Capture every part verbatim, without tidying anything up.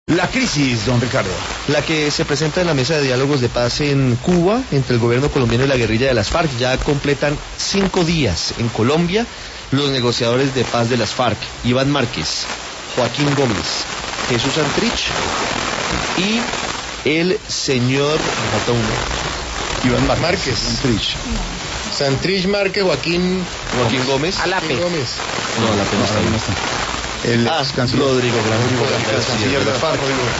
La crisis, don Ricardo. La que se presenta en la mesa de diálogos de paz en Cuba entre el gobierno colombiano y la guerrilla de las FARC. Ya completan cinco días en Colombia los negociadores de paz de las FARC: Iván Márquez, Joaquín Gómez, Jesús Santrich y el señor... me falta uno. Iván Márquez. Márquez. Santrich. Santrich, Márquez, Joaquín... Joaquín Gómez. Alape. Gómez. No, Alape no está ahí. No está. El ah, canciller. Rodrigo Grande, canciller de la FARC.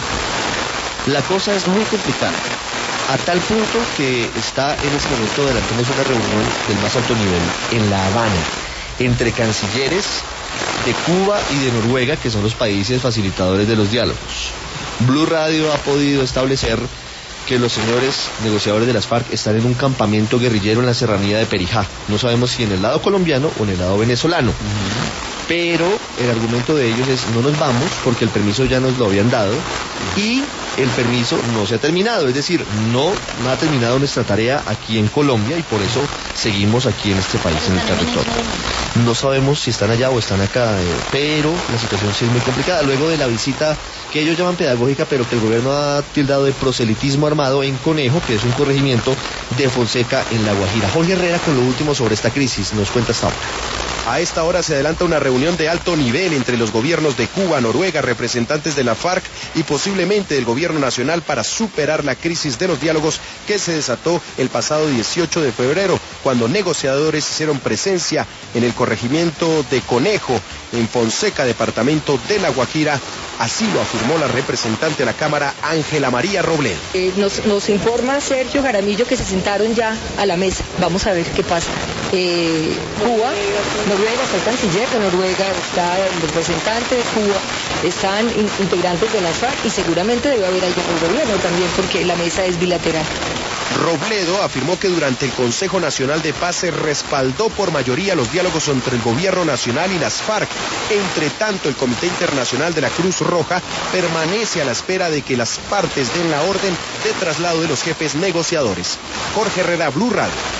La cosa es muy complicada, a tal punto que está en este momento adelantándose una reunión del más alto nivel en La Habana, entre cancilleres de Cuba y de Noruega, que son los países facilitadores de los diálogos. Blue Radio ha podido establecer que los señores negociadores de las FARC están en un campamento guerrillero en la serranía de Perijá. No sabemos si en el lado colombiano o en el lado venezolano. Uh-huh. Pero el argumento de ellos es: no nos vamos porque el permiso ya nos lo habían dado y el permiso no se ha terminado, es decir, no, no ha terminado nuestra tarea aquí en Colombia y por eso seguimos aquí en este país, en el territorio. No sabemos si están allá o están acá, eh, pero la situación sí es muy complicada. Luego de la visita que ellos llaman pedagógica, pero que el gobierno ha tildado de proselitismo armado en Conejo, que es un corregimiento de Fonseca en La Guajira. Jorge Herrera con lo último sobre esta crisis, nos cuenta hasta ahora. A esta hora se adelanta una reunión de alto nivel entre los gobiernos de Cuba, Noruega, representantes de la FARC y posiblemente del gobierno nacional para superar la crisis de los diálogos que se desató el pasado dieciocho de febrero, cuando negociadores hicieron presencia en el corregimiento de Conejo, en Fonseca, departamento de La Guajira. Así lo afirmó la representante de la Cámara, Ángela María Robledo. Eh, nos, nos informa Sergio Jaramillo que se sentaron ya a la mesa. Vamos a ver qué pasa. Eh, Cuba, Noruega, está el canciller de Noruega, está el representante de Cuba, están in, integrantes de las FARC y seguramente debe haber alguien del gobierno también porque la mesa es bilateral. Robledo afirmó que durante el Consejo Nacional de Paz se respaldó por mayoría los diálogos entre el gobierno nacional y las FARC. Entre tanto, el Comité Internacional de la Cruz Roja permanece a la espera de que las partes den la orden de traslado de los jefes negociadores. Jorge Herrera, Blue Radio.